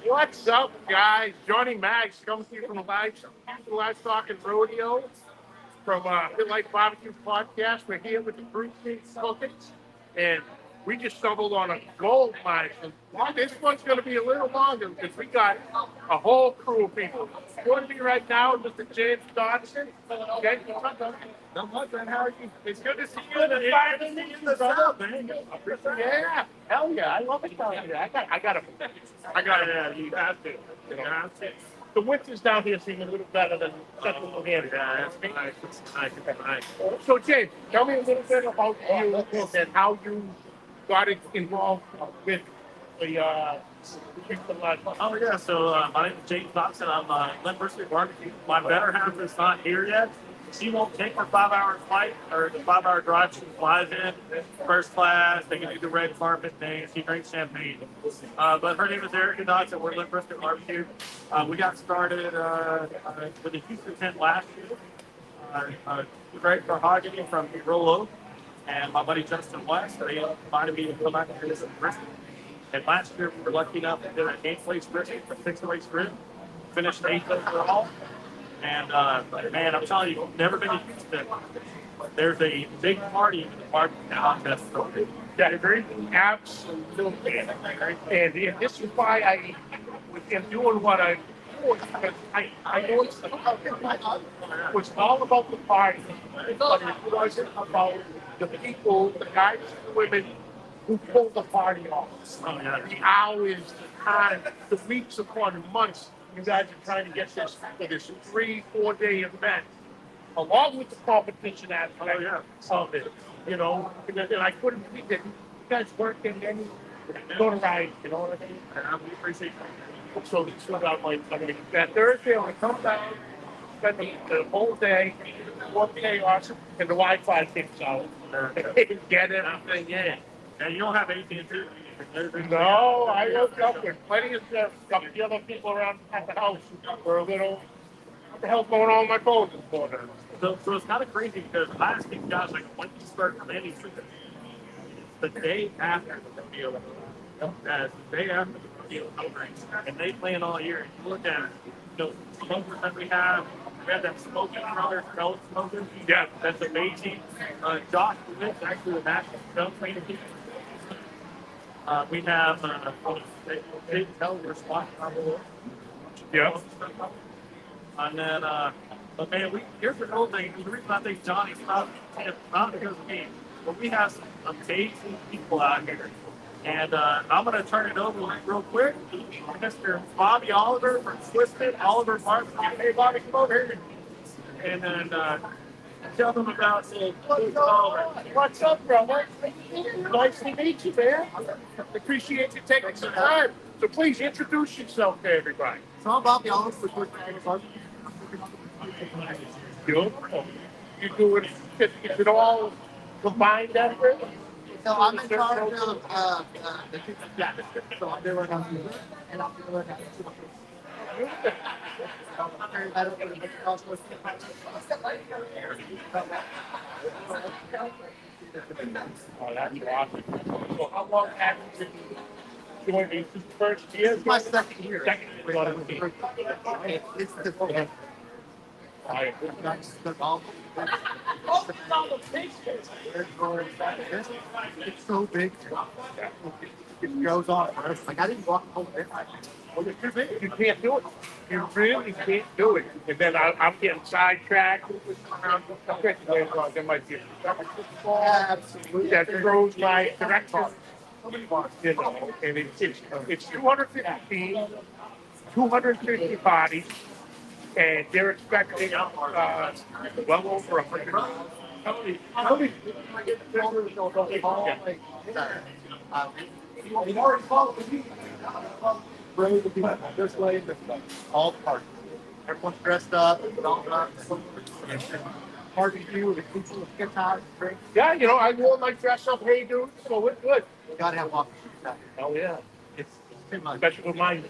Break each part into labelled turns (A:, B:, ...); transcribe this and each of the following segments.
A: What's up, guys? Johnny Mags comes to you from the Livestock and Rodeo from Pit Life Barbecue Podcast. We're here with the Bruce Cookings, and we just stumbled on a gold mine. And this one's going to be a little longer because we got a whole crew of people. Joining me right now, Mr. James Dodson. Okay, not much, man. How are you? It's good to see you in the South, man. Yeah, hell yeah. I love it down here. I got you have to. You know. The winters down here seem a little better than Central New Hampshire. Yeah, that's nice. It's nice. So, James, tell me a little bit about you and how you got involved with the Houston Live.
B: Oh yeah, so my name is James Dodson. I'm Lynn Brisket Barbecue. My better half is not here yet. She won't take her 5-hour flight or the 5-hour drive. She flies in first class. They can do the red carpet thing. She drinks champagne. But her name is Erica Dodson. We're Lynn Brisket Barbecue. We got started with the Houston tent last year. Greg Verhagen from Rollo and my buddy Justin West. They invited me to come out and visit Brisket. And last year we were lucky enough to do an 8th-place brisket for 6th-place sprint. Finished 8th overall. And man, I'm telling you, never been to Houston. There's a big party in the park contest.
A: Yeah, I agree. Absolutely. And this is why I am doing what I'm doing, because I know it was all about the party, but it wasn't about the people, the guys and women who pulled the party off. The hours, the time, the weeks upon months you guys are trying to get this for this 3-4 day event, along with the competition aspect of it. You know, and I couldn't believe that you guys weren't getting any notoriety. You know what I mean?
B: And we appreciate that.
A: So about that Thursday, I'm gonna come down, spend the whole day, one chaos, and the Wi-Fi kicks out. Get everything in.
B: And you don't have anything to do.
A: No, I woke up with plenty of stuff. Got the other people around at the house for a little. What the hell's going on with my phone this morning?
B: So it's kind of crazy because I asked these guys like when you start planning for this. The day after the deal, the day after the deal over, and they plan all year. And you look at smokers that we have that smoking brother, pellet smoker.
A: Yeah,
B: that's amazing. Josh Smith, actually the national film training team. We have Big Tell we're squatting on the floor.
A: Yeah.
B: And then, but man, here's the cool thing. The reason I think Johnny's not because of me, but we have some amazing people out here. And I'm going to turn it over real quick to Mr. Bobby Oliver from Twisted Oliver Barbecue. Hey, Bobby, come over here. And then tell them about
A: What's up, brother? Nice to meet you, man. Appreciate you taking some time. So please introduce yourself to everybody.
C: So I'm Bobby Oliver with Twisted Barbecue.
A: Beautiful. You do it? Is it all combined effort?
C: So I'm in charge of the chicken jack. So I'm doing it and I'm doing it.
A: Oh, that's awesome. So how long have you been doing this? This is the first year?
C: This is my second year.
A: Second year.
C: It's the it's so big. It goes on forever. Like I didn't walk home there.
A: Well, you're too big. You can't do it. You really can't do it. And then I'm getting sidetracked. There might be
C: Absolutely.
A: that throws my direction. You know, and it's 250 bodies, and they're expecting well over 100.
C: This way, all parties. Everyone's dressed up. Barbecue with people with guitars, drinks.
A: Yeah, you know, I wore my dress up hey dude, so it's good.
C: You gotta have walking shoes.
A: Oh yeah.
C: It's too much.
A: Especially with mine.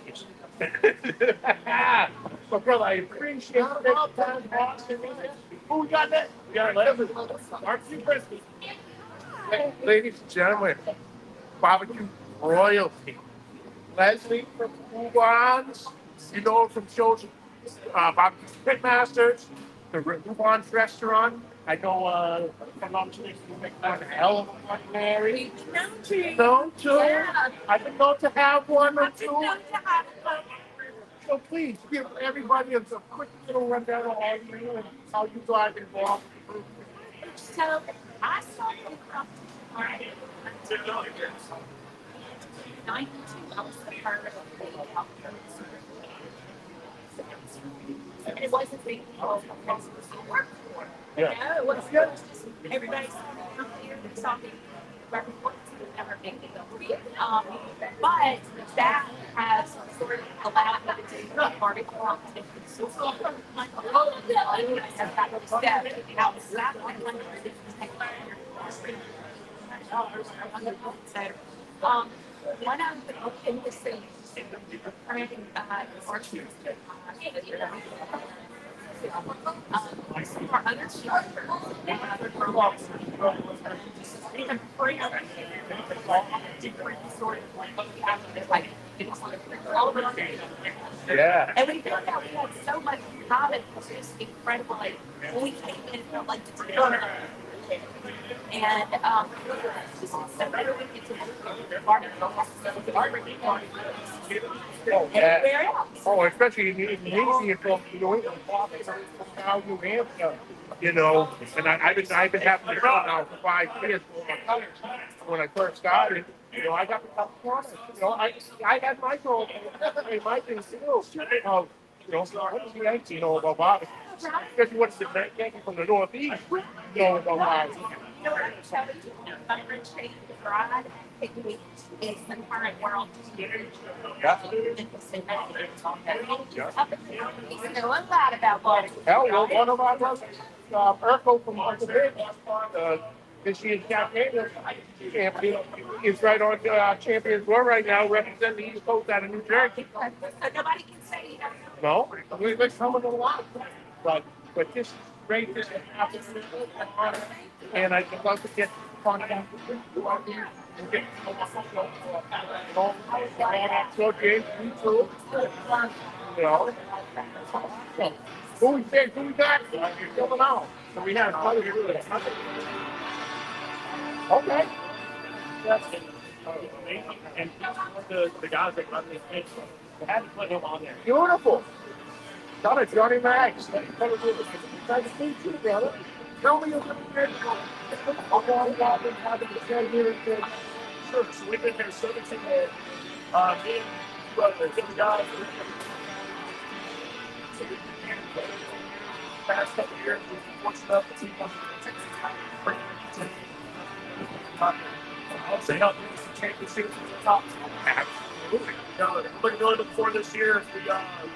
A: But brother, I appreciate it. Time. Who we got next? We got Barbecue Brisket. Ladies and gentlemen, barbecue royalty. Leslie from Ubon's. You know her from shows, Barbecue Pitmasters, the Ubon's restaurant. I know, if I'm not mistaken, you make one hell of a one, Mary. No, too. Yeah. I've been known to have one or two. So please give everybody a quick little rundown of all you and how you got involved.
D: So I started from 92. I was the part of the healthcare. And it wasn't big people because it was the work for.
A: Yeah.
D: You know, it was just everybody out there that's talking reports would never make it go. But that has sort of allowed me to do part of the competition. So I have got to step outside my country. So, one of the industries creating orchards, for other children and other girls, even free of different sort of like it's all of it.
A: Yeah.
D: And we found out we had so much in common. It was just incredible. Like when we came in, it felt like the together. And just so better we get to everywhere else.
A: Oh, especially in Navy and from New England, now New Hampshire, you know, and I've been having to come now for 5 years. When I first started, you know, I got the California. You know, I had my goal, my thing too. You know, what does the Yankee know about Bobby? Especially what's the Yankee from the Northeast know about Bobby?
D: You know what I'm telling you? Differentiate the bride technique is the current world standard.
A: Yeah.
D: You know a lot about body.
A: Hell, well, one of our brothers, Urkel from Uncle Big, this year's champion, is right on Champions Tour right now, representing the East Coast out of New Jersey.
D: So nobody can say you don't know.
A: No, we're coming along. But this is great. This is happening. And I'd love to get contact with you and get so James, we too. You know. Who we got? You're coming out. So we have quite a few. Okay.
B: That's amazing. And the guys that run this thing, they had to put him on there.
A: Beautiful. Got it, Johnny Max. Nice to meet you, brother. Tell me a little bit about what been having to say here at
B: Sure, so we've been here 17 years. Me and the guys, past couple of years, we've been fortunate enough to team up I'll say help win some championships at the top. Absolutely. What we're looking for this year is we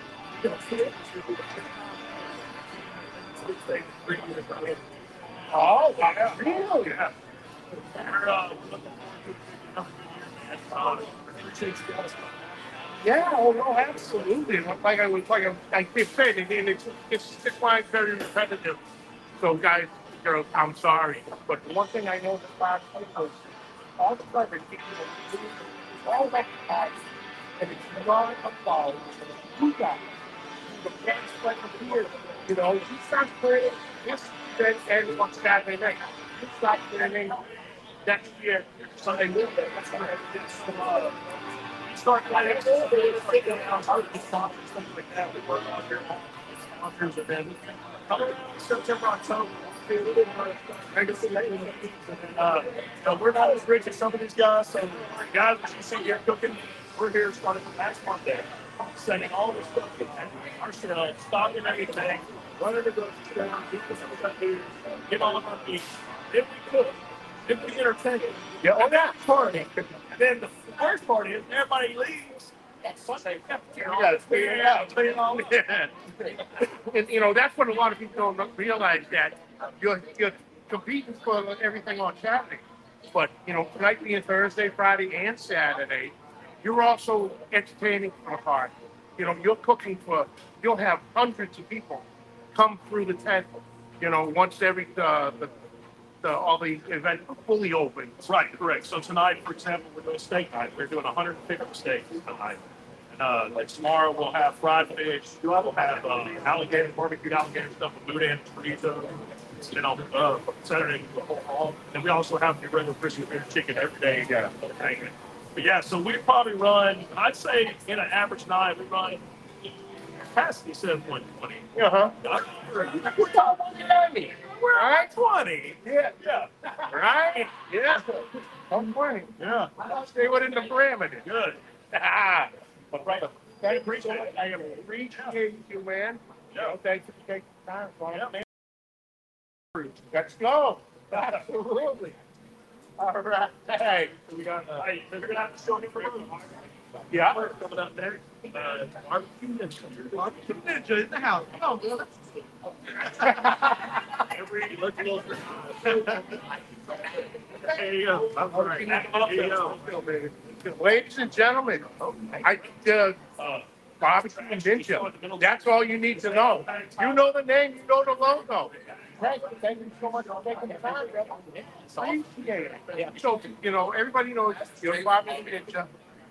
A: Oh, yeah. Really?
B: Yeah. We're looking forward to
A: Yeah, oh no, absolutely. I keep saying, and it's why it's very repetitive. So guys, girls, I'm sorry, but one thing I know about people, all the clever people, it's all recognized, and it's not about who got it. The best player here, you know, he starts playing this and on Saturday night. He starts playing next year, Sunday morning. That's what it is. Start playing something like that. We work on your sponsors and then September, October. We're not as rich as some of these guys, so guys that you see here cooking, we're here starting last Monday, sending all this stuff in our stock and everything, running the grocery store, get all of our meat. If we cook, if we entertain, Yeah, on that party.
B: then the first part is everybody leaves. Sunday,
A: You gotta figure it out. Yeah. And you know, that's what a lot of people don't realize, that you're competing for everything on Saturday. But you know, tonight being Thursday, Friday, and Saturday, you're also entertaining for the party. You know, you'll have hundreds of people come through the tent. You know, once every all the event fully open.
B: Right, correct. So tonight, for example, we're doing steak night. We're doing 150 steaks tonight. And like tomorrow, we'll have fried fish. We'll have alligator, barbecued alligator stuff with boudin, chorizo. And on Saturday, and we also have the regular crispy chicken every day.
A: Yeah.
B: But yeah, so we probably run, I'd say in an average night, we run capacity said 120.
A: Uh-huh.
B: We're talking about 190. We're
A: Right?
B: 20.
A: Yeah.
B: Yeah.
A: Right? Yeah. I'm funny.
B: Yeah.
A: Stay within the parameters.
B: Good.
A: But right, thank you so much. I appreciate you, man.
B: Yeah.
A: Thank you for taking the time.
B: Yeah, man.
A: Let's go. Absolutely. All right. Hey,
B: We got, hey, we're going to have to show you for room.
A: yeah.
B: We're coming up there. Barbecue ninja.
A: Barbecue Ninja in the house. Come on, brother.
B: Every little. There you go. All right. There you go.
A: Ladies and gentlemen, Barbecue Ninja. That's all you need to know. You know the name, you know the logo. Frank, thank you so much for taking the time, brother. Appreciate it. So, everybody knows, Barbecue Ninja,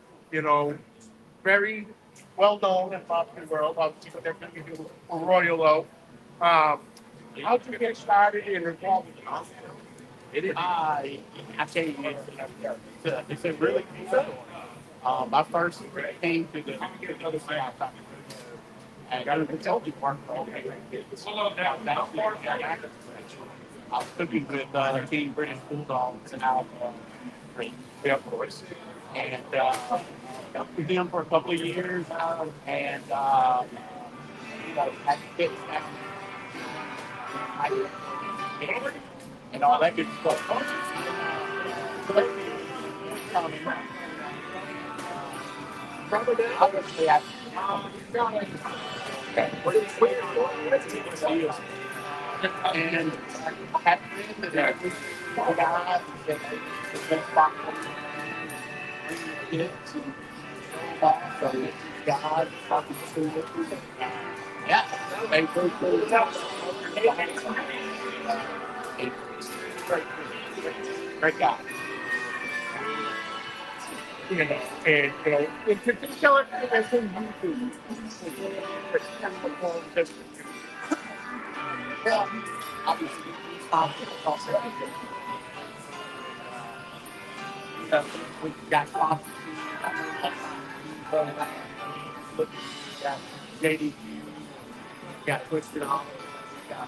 A: very well known in the barbecue world. Obviously, what they're going to do for Royal Oak. How'd you get started in involved in barbecue?
E: I tell you, it's a really cool. I first came to the other side and got a consulting work for I was cooking with King British Bulldogs and Alabama.
A: Yeah, of course.
E: And with them for a couple of years, and had kids and all that good stuff. Obviously, and had been the guys that kids and so God talking to yeah, they go through great guy.
A: And to tell it as in YouTube.
E: Yeah, obviously, we got sponsors. Got JD, got Twisted On, got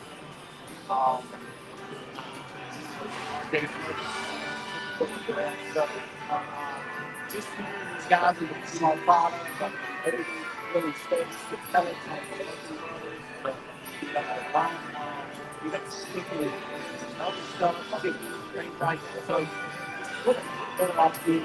E: just these guys with a small product, everything really stays to tell it. You got sticky other stuff, things like so. What about the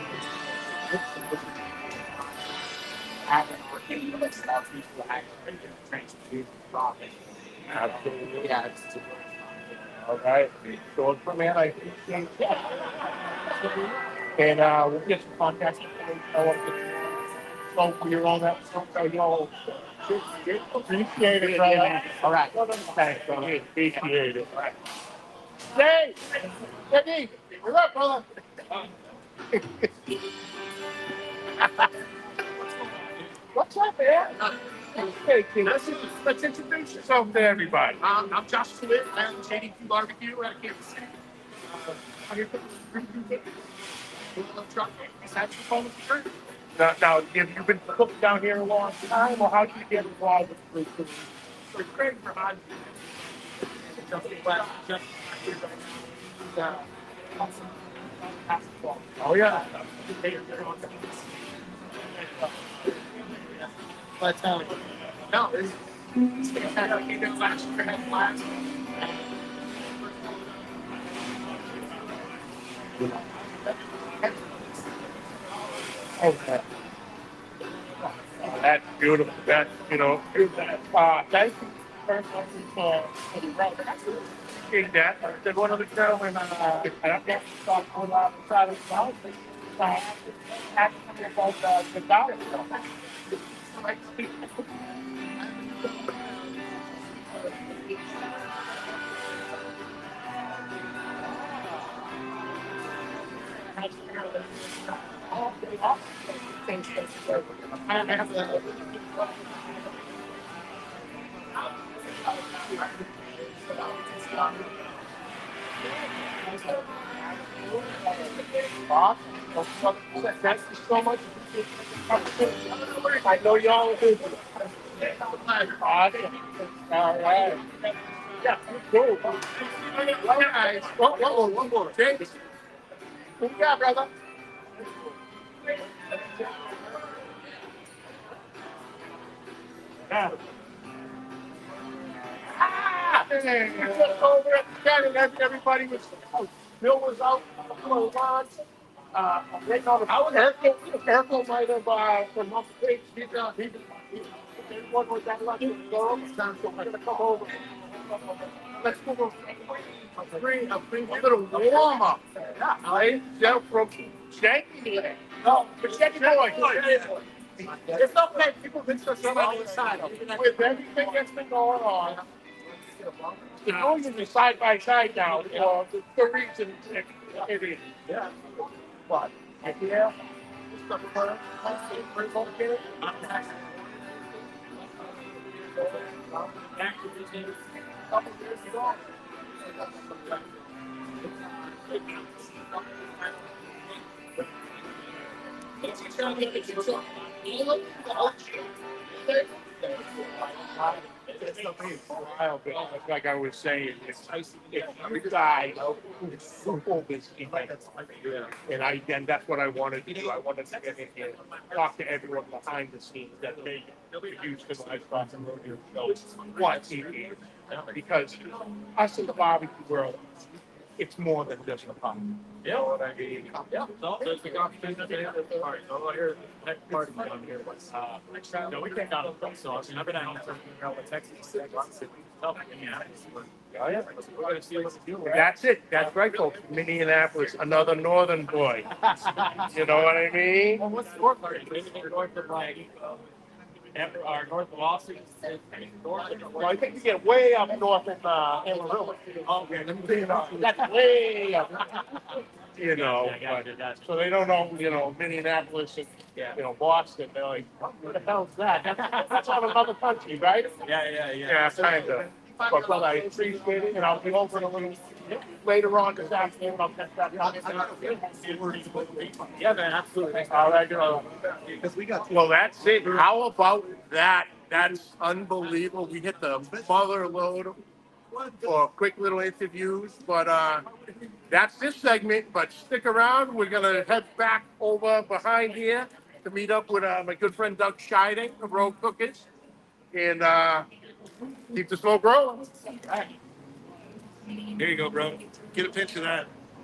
E: having our stuff people actually transport profit?
A: Absolutely.
E: Yeah, it's
A: All right. So, man, I appreciate that. And we'll get some contact information. So, you're on that. So, appreciate it, brother.
E: all right.
A: Thanks, brother. Appreciate it. Hey, Jimmy, what's up, brother? What's up, man? Hey, kid, let's introduce yourself to everybody.
C: I'm Josh Swift. I own JDQ Barbecue out of Kansas City. I'm here for truck. Just had some fun with the crew.
A: Now, have you been cooking down here a long time, or how did you get involved with food?
C: So it's great for hot.
A: Oh, yeah.
C: But no, it's fantastic. You know, last year had last.
A: Okay. That's beautiful. That's, thank you very much for the route. Appreciate that. Did one of the gentlemen, and I'm going to talk a lot outside of the house. Actually, about the dollar stuff.
C: I have the.
A: Thank you so much. I know y'all do. Awesome. All right. Yeah, cool. All right. One more. James. What you got, brother?
B: Yeah.
A: Just over at the county, everybody was, Bill was out on the lawn. Waiting on the Urkel might have, from up state, everyone was that lucky to go. So we're gonna come over. Let's go a little warm up. Right? Jeff from Shanky. No, Shanky Boy. It's okay, people think so on the side. With everything that's been going on, the going is side by side now for the reason it is. Yeah. What? Yeah. Like I was saying, if you guys football this event, and that's what I wanted to do. I wanted to get in here, talk to everyone behind the scenes that make the Houston Livestock and Rodeo show what it is. Because us in the barbecue world, it's more than just a pub. You know what I mean?
B: Yeah. So there's the competition at the end of the party. So here, next party on here was, no, we came down to the so I've been out in Texas. Oh, yeah. We're going to see what we do.
A: That's it. That's right, folks. Minneapolis, another northern boy. You know what I mean?
B: Well, what's north of anything north of like, or north of Austin?
A: Well, I think you get way up north in Amarillo.
B: Okay, let me think about it.
A: That's way up. You know,
B: Yeah,
A: but,
B: gotcha.
A: so they don't know, Minneapolis and, Boston. They're like, what the hell's that? That's on another country, right?
B: Yeah.
A: Yeah, kind of. But I appreciate it, and I'll be over a little later on this afternoon. I'll catch that.
B: Yeah, man, absolutely.
A: All right, because we got. Well, that's it. How about that? That's unbelievable. We hit the mother load for quick little interviews, but that's this segment. But stick around. We're gonna head back over behind here to meet up with my good friend Doug Scheiding of Road Cookers, and keep the smoke rolling.
B: Here you go, bro. Get a pinch of that.